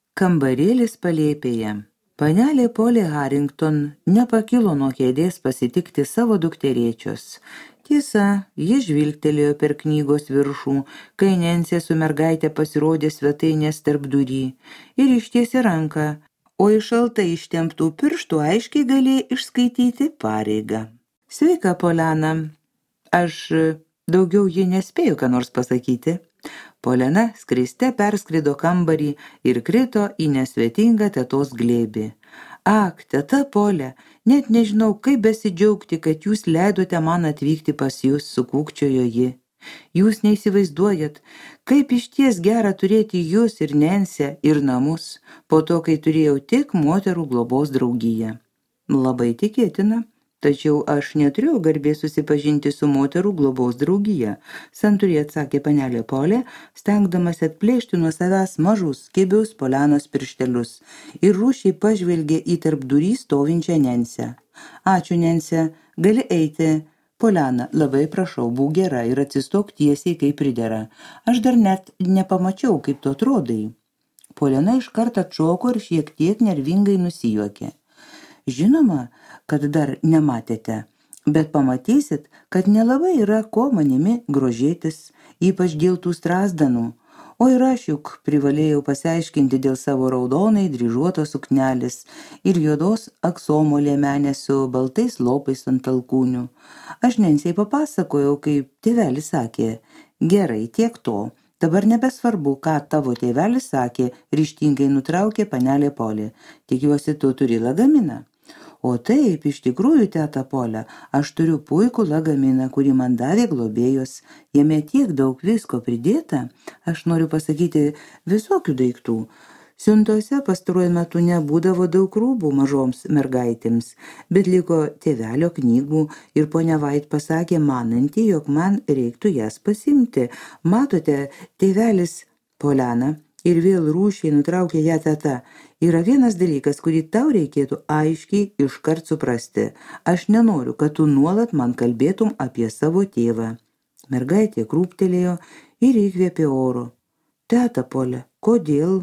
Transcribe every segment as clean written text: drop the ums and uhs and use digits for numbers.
Kambarėlis palėpėje. Panelė Polė Harrington nepakilo nuo kėdės pasitikti savo dukterėčios. Tiesa, ji žvilgtelėjo per knygos viršų, kai Nensė su mergaitė pasirodė svetainės tarpdury ir ištiesė ranką, o iš šaltai ištemptų pirštų aiškiai galėjo išskaityti pareigą. Sveika, Poliana. Aš daugiau ji nespėjo ką nors pasakyti. Poliana skriste perskrido kambarį ir krito į nesvetingą tetos glėbį. Ak, teta Polė, net nežinau, kaip besidžiaugti, kad jūs leidote man atvykti pas jūs, sukūkčiojo ji. Jūs neįsivaizduojat, kaip išties gera turėti jūs ir Nensę ir namus, po to, kai turėjau tik moterų globos draugiją. Labai tikėtina. Tačiau aš neturėjau garbės susipažinti su moterų globos draugija, santūriai atsakė panelė Polė, stengdamas atplėšti nuo savęs mažus, kiebius Polianos pirštelius ir rūsčiai pažvelgė į tarpdurį stovinčią Nensę. Ačiū, Nensė, gali eiti. Poliana, labai prašau, būk gera ir atsistok tiesiai, kaip pridera. Aš dar net nepamačiau, kaip tu atrodai. Poliana iškart atšoko ir šiek tiek nervingai nusijuokė. Žinoma, kad dar nematėte, bet pamatysit, kad nelabai yra ko manimi grožėtis, ypač dėl tų strazdanų. O ir aš juk privalėjau pasiaiškinti dėl savo raudonai dryžuotos suknelės ir juodos aksomo liemenės su baltais lopais ant alkūnių. Aš Nensei papasakojau, kaip tėvelis sakė, gerai, tiek to. Dabar nebesvarbu, ką tavo tėvelis sakė, ryžtingai nutraukė panelė Polė. Tikiuosi, tu turi lagaminą. O taip, iš tikrųjų, teta Polė, aš turiu puikų lagaminą, kurį man davė globėjos. Jame tiek daug visko pridėta, aš noriu pasakyti visokių daiktų. Siuntose pastaruoju metu nebūdavo daug rūbų mažoms mergaitėms, bet liko tėvelio knygų ir ponia Vait pasakė mananti, jog man reiktų jas pasimti. Matote, tėvelis Poliana. Ir vėl rūšiai nutraukė ją teta. Yra vienas dalykas, kurį tau reikėtų aiškiai iškart suprasti. Aš nenoriu, kad tu nuolat man kalbėtum apie savo tėvą. Mergaitė krūptelėjo ir įkvėpė oro. Teta Polė, kodėl?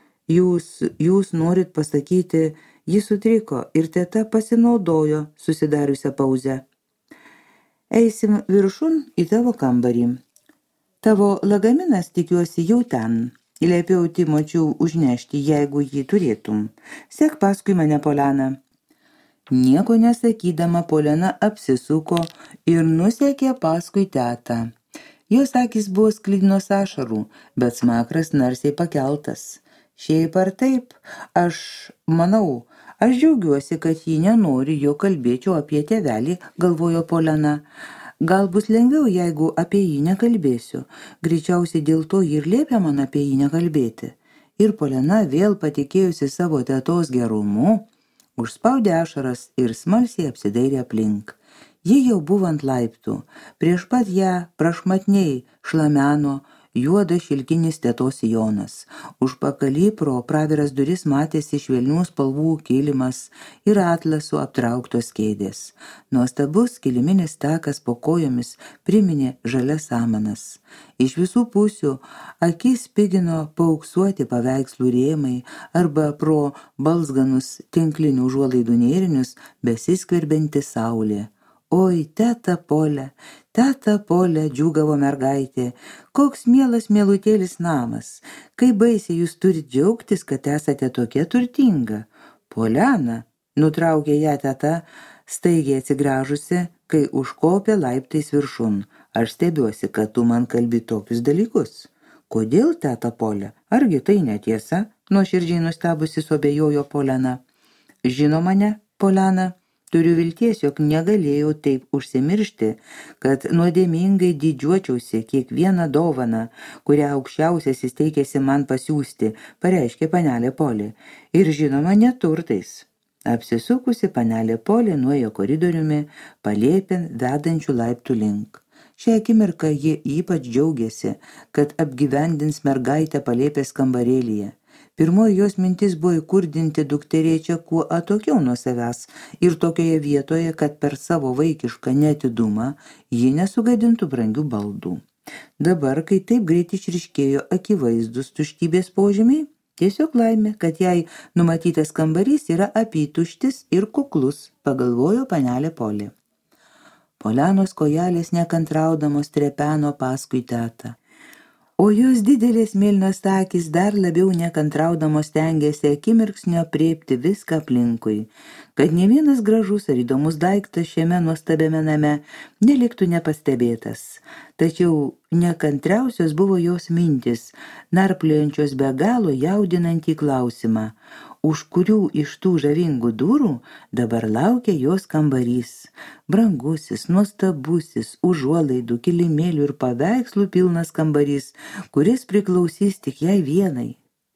Jūs norit pasakyti, ji sutriko ir teta pasinaudojo susidariusią pauzę. Eisim viršun į tavo kambarį. Tavo lagaminas, tikiuosi, jau ten. Liepiau Timočiu užnešti, jeigu jį turėtum. Sek paskui mane, Poliana. Nieko nesakydama, Poliana apsisuko ir nusekė paskui tetą. Jos akys buvo sklidinos ašarų, bet smakras narsiai pakeltas. Šiaip ar taip, aš džiaugiuosi, kad ji nenori, jo kalbėčiau apie tėvelį, galvojo Poliana. Gal bus lengviau, jeigu apie jį nekalbėsiu. Greičiausiai dėl to ji ir liepia man apie jį nekalbėti. Ir Poliana, vėl patikėjusi savo tetos gerumu, užspaudė ašaras ir smalsiai apsidairė aplink. Ji jau buvo ant laiptų. Prieš pat ją prašmatniai šlameno juodas šilkinis tetos sijonas. Užpakaly pro praviras duris matėsi švelnių spalvų kilimas ir atlasų aptrauktos kėdės. Nuostabus kiliminis takas po kojomis priminė žalias samanas. Iš visų pusių akis spigino paauksuoti paveikslų rėmai arba pro balzganus tinklinių užuolaidų nėrinius besiskverbianti saulė. Oi, teta Polė, džiūgavo mergaitė, koks mielas mielutėlis namas, kaip baisiai jūs turite džiaugtis, kad esate tokia turtinga. Poliana, nutraukė ją teta, staigiai atsigrąžusi, kai užkopė laiptais viršun. Aš stebiuosi, kad tu man kalbi tokius dalykus. Kodėl, teta Polė? Argi tai netiesa? Nuoširdžiai nustebusi suabejojo Poliana. Žinoma ne, Poliana. Turiu vilties, jog negalėjau taip užsimiršti, kad nuodėmingai didžiuočiausi kiekvieną dovaną, kurią aukščiausias įsteikėsi man pasiųsti, pareiškė panelė Polė. Ir žinoma, neturtais. Apsisukusi panelė Polė nuėjo koridoriumi, palėpėn vedančių laiptų link. Šią akimirką ji ypač džiaugiasi, kad apgyvendins mergaitę palėpės kambarėlyje. Pirmoji jos mintis buvo įkurdinti dukterėčią kuo atokiau nuo savęs ir tokioje vietoje, kad per savo vaikišką neatidumą ji nesugadintų brangių baldų. Dabar, kai taip greit išryškėjo akivaizdus tuštybės požymiai, Tiesiog laimė, kad jai numatytas kambarys yra apytuštis ir kuklus, pagalvojo panelė Polė. Polianos kojelės nekantraudamos trepeno paskui tetą. O jos didelės mėlynos akys dar labiau nekantraudamos stengėsi akimirksnio aprėpti viską aplinkui, kad ne vienas gražus ar įdomus daiktas šiame nuostabiame name neliktų nepastebėtas. Tačiau nekantriausios buvo jos mintis, narpliojančios be galo jaudinantį klausimą, už kurių iš tų žavingų durų dabar laukia jos kambarys. Brangusis, nuostabusis, užuolaidų, kilimėlių ir paveikslų pilnas kambarys, kuris priklausys tik jai vienai.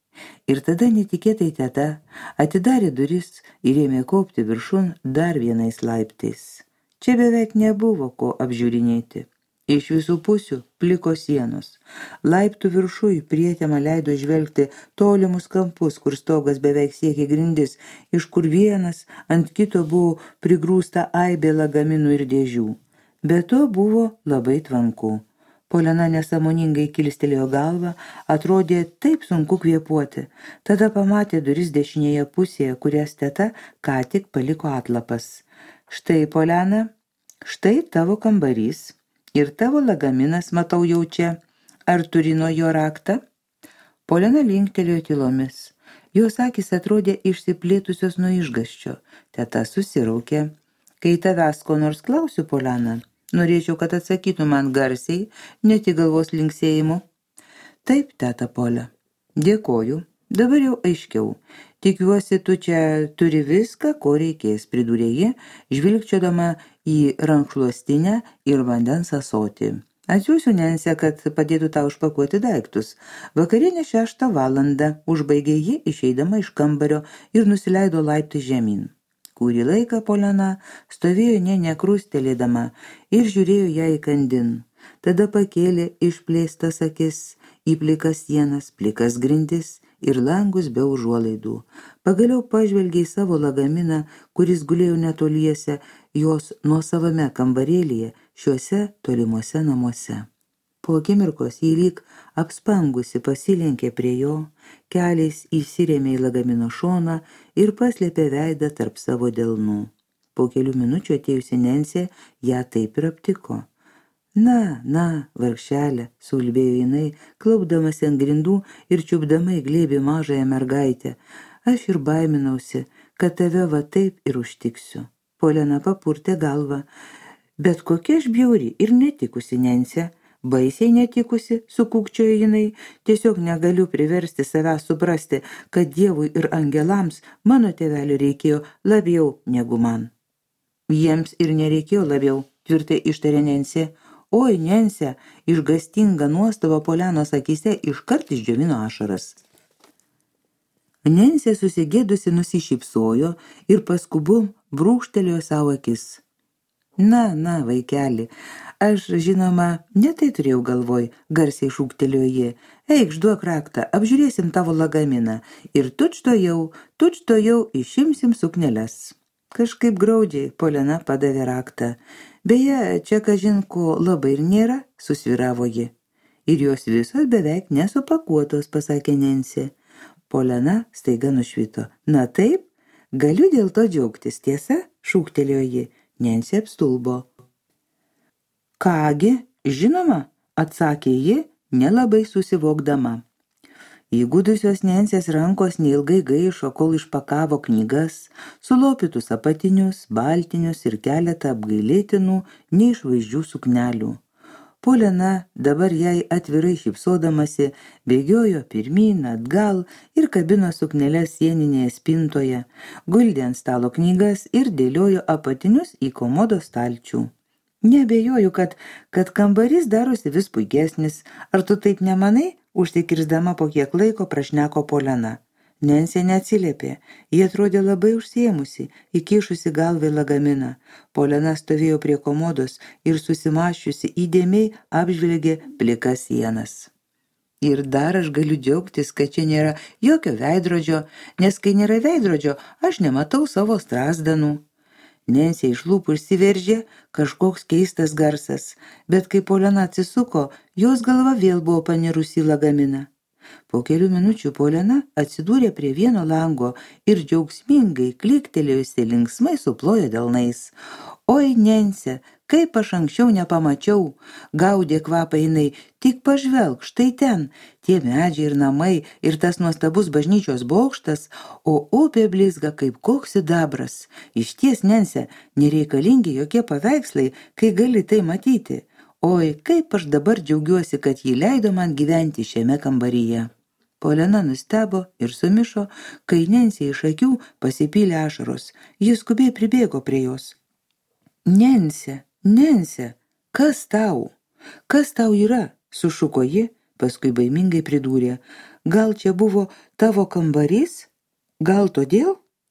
Ir tada netikėtai teta atidarė duris ir ėmė kopti viršun dar vienais laiptais. Čia beveik nebuvo ko apžiūrinėti. Iš visų pusių pliko sienos. Laiptų viršui prietema leido žvelgti tolimus kampus, kur stogas beveik siekė grindis, iš kur vienas ant kito buvo prigrūsta aibė lagaminų ir dėžių. Be to buvo labai tvanku. Poliana nesąmoningai kilstelėjo galvą, atrodė taip sunku kvėpuoti. Tada pamatė duris dešinėje pusėje, kurias teta ką tik paliko atlapas. Štai, Poliana, štai tavo kambarys. Ir tavo lagaminas, matau jau čia. Ar turi nuo jo raktą? Poliana linktelėjo tylomis. Jos akys atrodė išsiplėtusios nuo išgąsčio. Teta susiraukė. Kai tavęs ko nors klausiu, Poliana, norėčiau, kad atsakytų man garsiai, ne tik galvos linksėjimu. Taip, teta Polia. Dėkoju. Dabar jau aiškiau. Tikiuosi, tu čia turi viską, ko reikės, pridūrė ji, žvilgčiodama į rankšluostinę ir vandens ąsotį. Atsiųsiu Nensę, kad padėtų tau užpakuoti daiktus. Vakarienė 6 valandą, užbaigė ji, išeidama iš kambario ir nusileido laiptai žemyn. Kurį laiką Poliana stovėjo nekrustelėdama ir žiūrėjo ją įkandin. Tada pakėlė išplėstas akis į plikas sienas, plikas grindis ir langus be užuolaidų. Pagaliau pažvelgė į savo lagaminą, kuris gulėjo netoliese jos nuosavame kambarėlyje, šiuose tolimuose namuose. Po akimirkos jį lyg apspangusi pasilenkė prie jo, keliais įsirėmė į lagamino šoną ir paslėpė veidą tarp savo delnų. Po kelių minučių atėjusi Nensė ją taip ir aptiko. Na, vargšelė, suulbėjo jinai, klaupdamasi ant grindų ir čiupdama į glėbį mažąją mergaitę. Aš ir baiminausi, kad tave va taip ir užtiksiu. Poliana papurtė galvą. Bet kokia aš bjauri ir netikusi, Nensė. Baisiai netikusi, sukūkčiojo jinai. Tiesiog negaliu priversti savęs suprasti, kad Dievui ir angelams mano tėvelio reikėjo labiau negu man. Jiems ir nereikėjo labiau, tvirtai ištarė Nensė. Oi, Nensė, išgastinga nuostaba Polianos akyse iškart išdžiovino ašaras. Nensė susigėdusi nusišypsojo ir paskubom brūkštelėjo savo akis. Na, vaikeli, aš, žinoma, ne tai turėjau galvoj, garsiai šūktelėjo ji. Eikš, duok raktą, apžiūrėsim tavo lagaminą ir tučtojau išimsim sukneles. Kažkaip graudžiai Poliana padavė raktą. Beje, čia kažin ko labai ir nėra, susviravo ji. Ir jos visos beveik nesupakuotos, pasakė Nensė. Poliana staiga nušvito. Na taip, galiu dėl to džiaugtis, tiesa, šūktelėjo ji. Nensė apstulbo. Kągi, žinoma, atsakė ji, nelabai susivokdama. Įgudusios Nensės rankos neilgai gaišo, kol išpakavo knygas, sulopytus apatinius, baltinius ir keletą apgailėtinų, neišvaizdžių suknelių. Poliana, dabar jai atvirai šypsodamasi, bėgiojo pirmyn, atgal ir kabino sukneles sieninėje spintoje, guldė ant stalo knygas ir dėliojo apatinius į komodo stalčių. Neabejoju, kad kambarys darosi vis puikesnis. Ar tu taip nemanai? Užsikirsdama po kiek laiko prašneko Poliana. Nensė neatsiliepė. Ji atrodė labai užsiėmusi, įkišusi galvą į lagaminą. Poliana stovėjo prie komodos ir susimaščiusi įdėmiai apžvelgė plikas sienas. Ir dar aš galiu džiaugtis, kad čia nėra jokio veidrodžio, nes kai nėra veidrodžio, aš nematau savo strazdanų. Nensė iš lūpų išsiveržė kažkoks keistas garsas, bet kai Poliana atsisuko, jos galva vėl buvo panirusi į lagaminą. Po kelių minučių Polena atsidūrė prie vieno lango ir džiaugsmingai kliktelėjusi linksmai suplojo delnais. Oi, Nensė, kaip aš anksčiau nepamačiau, gaudė kvapą jinai, tik pažvelk, štai ten, tie medžiai ir namai ir tas nuostabus bažnyčios bokštas, o upė blizga kaip koks sidabras. Išties, Nensė, nereikalingi jokie paveikslai, kai gali tai matyti. Oi, kaip aš dabar džiaugiuosi, kad ji leido man gyventi šiame kambaryje. Polena nustebo ir sumišo, kai Nensė iš akių pasipylė ašaros. Jis skubiai pribėgo prie jos. Nensė, Nensė, kas tau? Kas tau yra? Sušuko ji, paskui baimingai pridūrė. Gal čia buvo tavo kambarys? Gal todėl?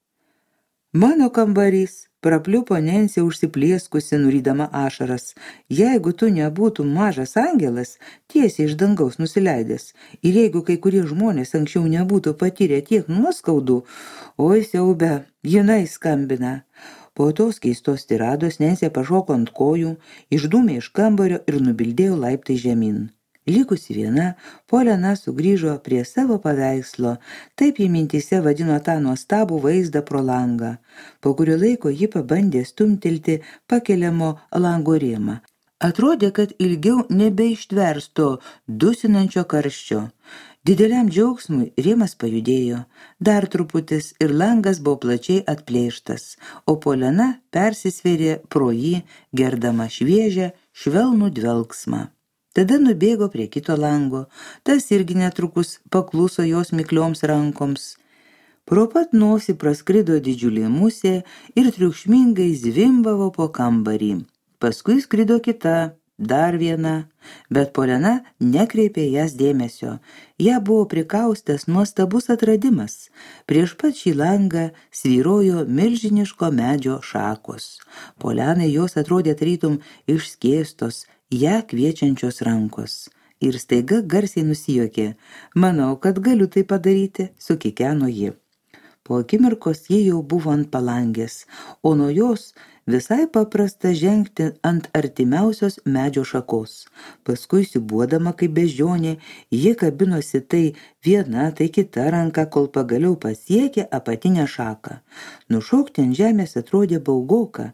Mano kambarys, prapliupo Nensė užsiplieskusi, nurydama ašaras. Jeigu tu nebūtum mažas angelas, tiesiai iš dangaus nusileidęs, ir jeigu kai kurie žmonės anksčiau nebūtų patyrę tiek nuoskaudų, oi siaube, jinai skambina. Po tos keistos tirados Nensė pašoko ant kojų, išdūmė iš kambario ir nubildėjo laiptai žemyn. Likusi viena, Polena sugrįžo prie savo paveikslo, taip ji mintyse vadino tą nuostabų vaizdą pro langą. Po kurio laiko ji pabandė stumtelti pakeliamo lango rėmą. Atrodė, kad ilgiau nebeištvers to dusinančio karščio. Dideliam džiaugsmui rėmas pajudėjo, dar truputis ir langas buvo plačiai atplėštas, o Polena persisvėrė pro jį, gerdama šviežią, švelnų dvelksmą. Tada nubėgo prie kito lango, tas irgi netrukus pakluso jos miklioms rankoms. Pro pat nosį praskrido didžiulė musė ir triukšmingai zvimbavo po kambarį. Paskui skrido kita, dar viena, bet Polena nekreipė jas dėmesio. Ja buvo prikaustęs nuostabus atradimas. Prieš pat šį langą svyrojo milžiniško medžio šakos. Polenai jos atrodė tarytum išskėstos, ją kviečiančios rankos. Ir staiga garsiai nusijuokė. Manau, kad galiu tai padaryti, sukikeno ji. Po akimirkos ji jau buvo ant palangės, o nuo jos visai paprasta žengti ant artimiausios medžio šakos. Paskui siūbuodama kaip beždžionė, ji kabinosi tai viena, tai kita ranka, kol pagaliau pasiekė apatinę šaką. Nušokti ant žemės atrodė baugoka.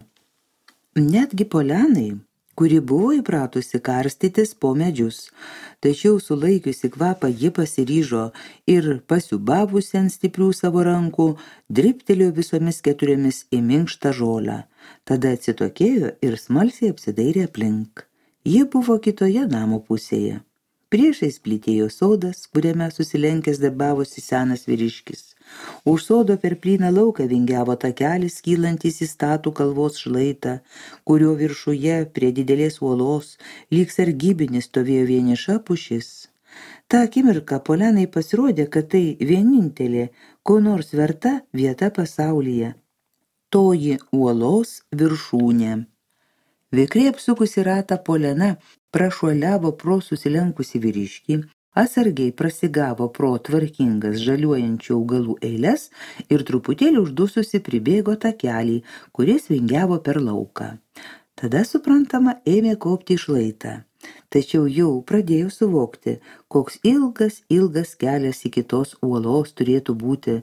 Netgi Polenai, kuri buvo įpratusi karstytis po medžius, tačiau sulaikiusi kvapą ji pasiryžo ir pasiubavusi ant stiprių savo rankų, dribtelėjo visomis keturiomis į minkštą žolę. Tada atsitokėjo ir smalsiai apsidairė aplink. Ji buvo kitoje namo pusėje. Priešais plytėjo sodas, kuriame susilenkęs darbavosi senas vyriškis. Už sodo per plyną lauką vingiavo takelis kylantis į statų kalvos šlaitą, kurio viršuje prie didelės uolos lyg sargybinis stovėjo vieniša pušis. Ta akimirka Polenai pasirodė, kad tai vienintelė, ko nors verta vieta pasaulyje. Toji uolos viršūnė. Vikriai apsukusi ratą Polena prašuoliavo pro susilenkusi vyriškį, atsargiai prasigavo pro tvarkingas žaliuojančių augalų eiles ir truputėlį uždususi pribėgo takelį, kuris vingiavo per lauką. Tada, suprantama, ėmė kopti į šlaitą. Tačiau jau pradėjo suvokti, koks ilgas kelias iki tos uolos turėtų būti.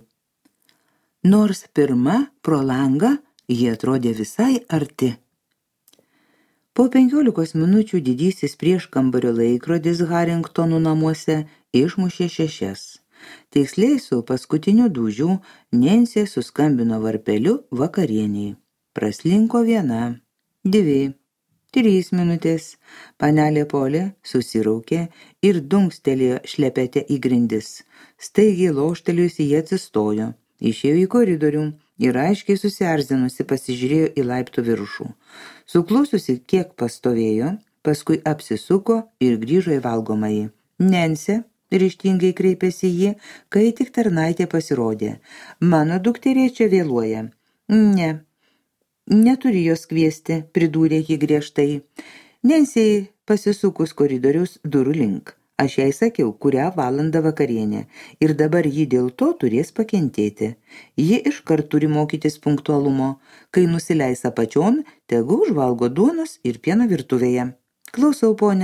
Nors pirma pro langą ji atrodė visai arti. Po 15 minučių didysis prieškambario laikrodis Haringtonų namuose išmušė 6. Tiksliai su paskutiniu dūžiu Nensė suskambino varpeliu vakarieniai. Praslinko 1, 2, 3 minutės. Panelė Polė susiraukė ir dunkstelėjo šlepetę į grindis. Staigiai loštelėjusi jie atsistojo, išėjo į koridorių ir aiškiai susierzinusi pasižiūrėjo į laiptų viršų. Suklususi kiek pastovėjo, paskui apsisuko ir grįžo į valgomąjį. Nensė, ryžtingai kreipėsi ji, kai tik tarnaitė pasirodė. Mano dukterė čia vėluoja. Ne, neturi jos kviesti, pridūrė ji griežtai. Nensei pasisukus koridorius durų link. Aš jai sakiau, kurią valandą vakarienė, ir dabar ji dėl to turės pakentėti. Ji iškart turi mokytis punktualumo. Kai nusileis apačion, tegu užvalgo duonos ir pieno virtuvėje. Klausau, ponė.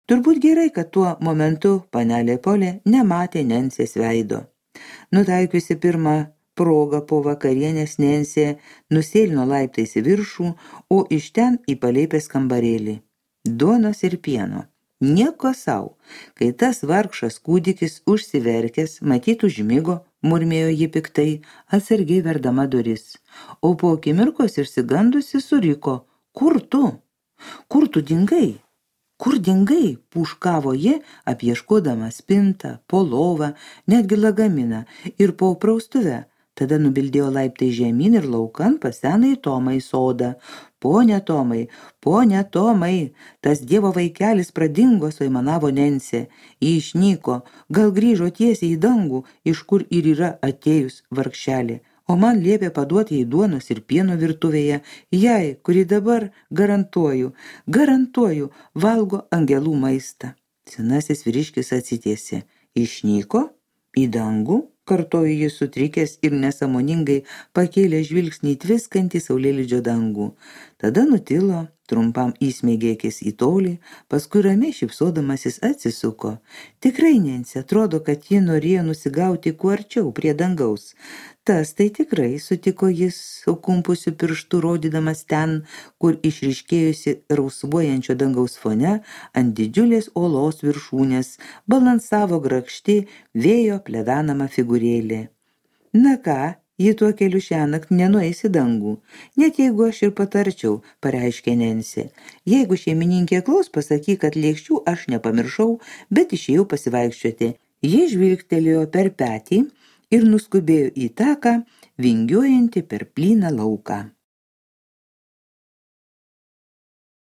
Turbūt gerai, kad tuo momentu panelė Polė nematė Nensės veido. Nutaikiusi pirmą progą po vakarienės, Nensė nusėlino laiptais į viršų, o iš ten į palėpės kambarėlį. Duonos ir pieno. Nieko sau, kai tas vargšas kūdikis užsiverkęs, matyt užmigo, murmėjo ji piktai, atsargiai verdama duris. O po akimirkos išsigandusi suriko: Kur tu? Kur tu dingai? Kur dingai? Pūškavo ji, apieškodama spintą, po lovą, netgi lagaminą ir po praustuvę. Tada nubildėjo laiptai žemyn ir laukan pas senąjį Tomą į sodą. Ponia Tomai, tas dievo vaikelis pradingo, suimanavo Nensė. Ji išnyko, gal grįžo tiesiai į dangų, iš kur ir yra atėjus vargšelė. O man liepė paduoti jai duonos ir pieno virtuvėje, jai, kuri dabar, garantuoju, valgo angelų maistą. Senasis vyriškis atsitiesė. Išnyko? Į dangų? Kartojo jis sutrikęs ir nesąmoningai pakėlė žvilgsnį į tviskantį saulėlydžio dangų. Tada nutilo, trumpam įsmeigė akis į tolį, paskui ramiai šypsodamasis atsisuko. Tikrai, Nensė, atrodo, kad ji norėjo nusigauti kuo arčiau prie dangaus. Tas tai tikrai, sutiko jis, sukumpusiu pirštu rodydamas ten, kur išryškėjusi rausvuojančio dangaus fone ant didžiulės olos viršūnės balansavo grakšti vėjo plevenama figūrėlė. Na ką, ji tuo keliu šiąnakt nenueis į dangų, net jeigu aš ir patarčiau, pareiškė Nensė. Jeigu šeimininkė klaus, pasakyk, kad lėkščių aš nepamiršau, bet išėjau pasivaikščioti. Ji žvilgtelėjo per petį ir nuskubėjo į taką, vingiuojantį per plyną lauką.